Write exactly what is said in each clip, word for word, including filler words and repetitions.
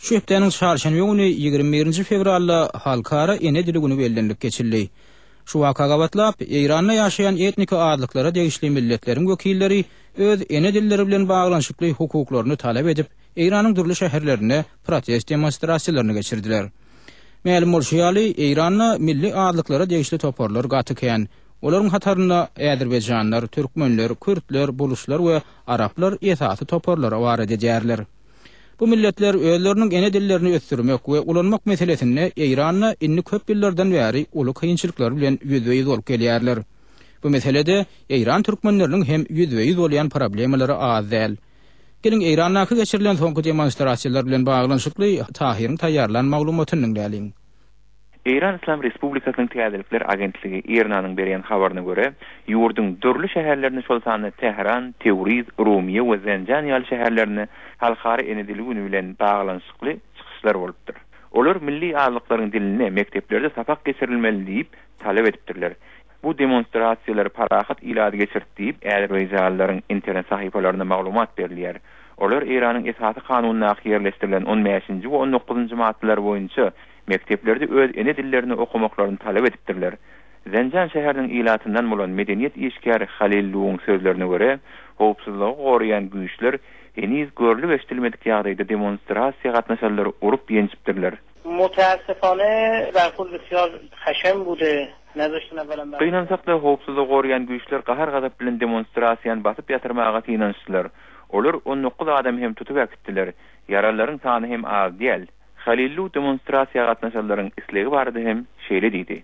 Şu hepdenin çarşamba günü ýygrimi birinji fevralda halkara ene dili günü bellenlik geçildi. Şu wakaga batlap Eýranda ýaşaýan etnik adlyklara degişli milletleriň wekilleri öz ene dilleri bilen baglanyşykly hukuklaryny talap edip Eýranyň durly şäherlerine protest demonstrasiýalaryny geçirdiler. Ma'lum bolşýaly Eýranda milli adlyklara degişli toparlar gatyken, olaryň hatarynda Äzerbeýjanlar, türkmenler, kürtler, buluşlar we araplar esasy toparlara bar edýärler. Bu milletler özleriniň ene dillerini ösdürmek we ulanmak meselesinde Eýranyna inni köp ýyllardan bäri uly kynçylyklar bilen ýüzbeýiz bolup gelýärler. Bu meselede Eýran türkmenleriniň hem ýüzbeýiz bolýan problemleri az däl. Gelin Eýrandaky geçirilen soňky demonstrasiýalar bilen baglanyşykly Tahiryň taýýarlan maglumatynyň däliň. Eýran İslam Respublikasynyň Täzelikler Agentligi Eýranyň berýän habaryna görä, ýurdun dörli şäherlerini şol sany Tehran, Tewriz, Rumiýe we Zenjan ýaly şäherlerini halkara ene dili güni bilen baglanyşykly çykyşlar bolupdyr. Olar milli adlyklaryň dilini mekteplerde sapak geçirilmeli diýip talap edipdirler. Bu demonstrasiýalar parahat ilady geçirtdiýip Äzerbeýjanlylaryň internet sahypalaryna maglumat berilýär. Olar Eýranyň esasy kanunyna ýerleşdirilen on beşinji we on dokuzunji maddeler boýunça mekteplerde öz ene dillerini okumaklaryny talap edipdirler. Zenjan şäheriniň ilatyndan bolan medeniýet işgäri Halil Luğun sözlerine görä, howpsuzlygy goraýan güýçler heniz görülip eşdilmedik ýagdaýda demonstrasiýa gatnaşanlary urup ýençipdirler. Mutaessifane berhud besyar haşem bude. Kıynansakda howpsuzlygy goraýan güýçler gahar gadap bilen demonstrasiýany basyp ýatyrmaga tynanşdylar. Olar on dokuz adam hem tutup äkitdiler. Yaralaryň sany hem az diýil. Halillu demonstrasiýa gatnaşanlaryň islegi bardy hem şeýle diýdi.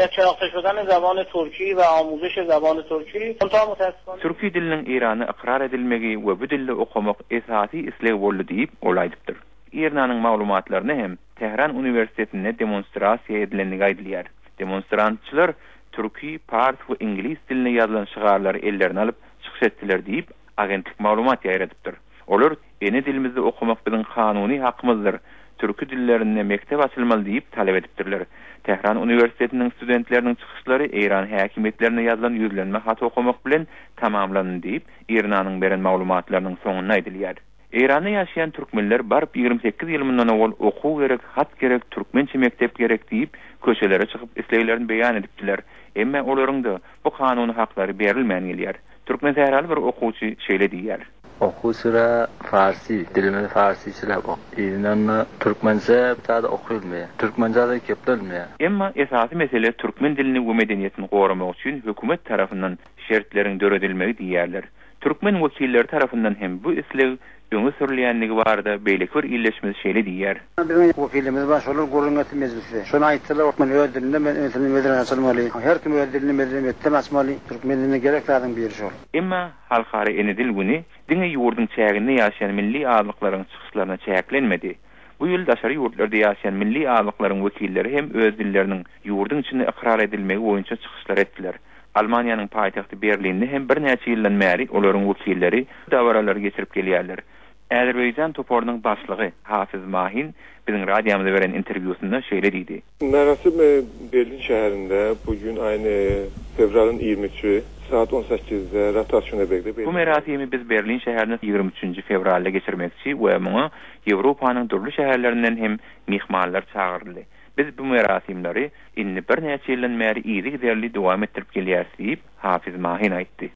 Türki diliniň Eýrany ikrar edilmegi we bu dilde okumak esasy isleg boldy diýip olaýdypdyr. Eýranyň maglumatlaryny hem Tehran Uniwersitetinde demonstrasiýa edilendigi aýdylýar. Demonstrantçylar türki, fars we ingliz diline ýazylan şygarlary ellerine alyp çykyş etdiler diýip agentlik maglumat ýaýradypdyr. Olar ene dilimizde okumak bilen kanuny hakymyzdyr. Türkü dillerine mektep açylmaly diýip talap edipdirler. Tehran Uniwersitetiniň studentleriniň çykyşlary Eýran häkimetlerine ýazylan ýüzlenme hat okumak bilen tamamlandy diýip Eýranyň beren maglumatlarynyň soňuna aýdylýar. Eýranda ýaşaýan türkmenler barp ýygrimi sekiz ýyl mundan owal okuw gerek, hat gerek, türkmençe mektep gerek diýip köşelere çykyp isleglerini beýan edipdiler. Emma olaryň da bu kanuny haklary berilmän gelýär. Türkmen täherli bir okuwçy şeýle diýär. Oku sıra Farsi, dilimiz Farsi silap ok. İznan Türkmence tada okuyulmaya. Türkmence da keplenmeye. Emma esasy mesele Türkmen dilini we medeniýetini goramak üçin hökümet tarapyndan şertleriň döredilmegi diýerler. Türkmen wekilleri tarapyndan hem bu isleg öňe sürilýänligi barada beýleki bir illeşmeli şeýle diýer. Bizim wekilimiz başylar gurulmaty meclisi. Şonu aýtdylar, okman öz dilinde men özüni medeniýet açylmaly. Her kim öz dilini medeniýetde açmaly. Türkmen diline gereklerden biri şol. Emma halkara ene dil güni diňe ýurdun çäginde ýaşaýan milli adlyklaryň çykyşlaryna çäklenmedi. Bu ýyl daşary ýurtlarda ýaşaýan milli adlyklaryň wekilleri hem öz dilleriniň ýurdun içinde ikrar edilmegi boýunça çykyşlar etdiler. Almaniýanyň paýtagty Berlinde hem bir näçe ýyldan bäri olaryň wekilleri dawralar geçirip gelýärler. Äzerbeýjan toparynyň başlygy Hafiz Mahin biziň radiýamyzda beren interwýusynda şeýle diýdi. Merasim Berlin şäherinde bugün aýny fevralın ýygrimi üçi saat on sekizde rotasiýona berdi. Bu merasimi biz Berlin şäherinde ýygrimi üçinji fevralda geçirmekçi we muňa Ýewropanyň durly şäherlerinden hem mihmanlar çağıryldy. Biz bu merasimleri inni bir näçe ýyldan bäri ýygy derli dowam etdirip gelýäris diýip Hafiz Mahin aýtdy.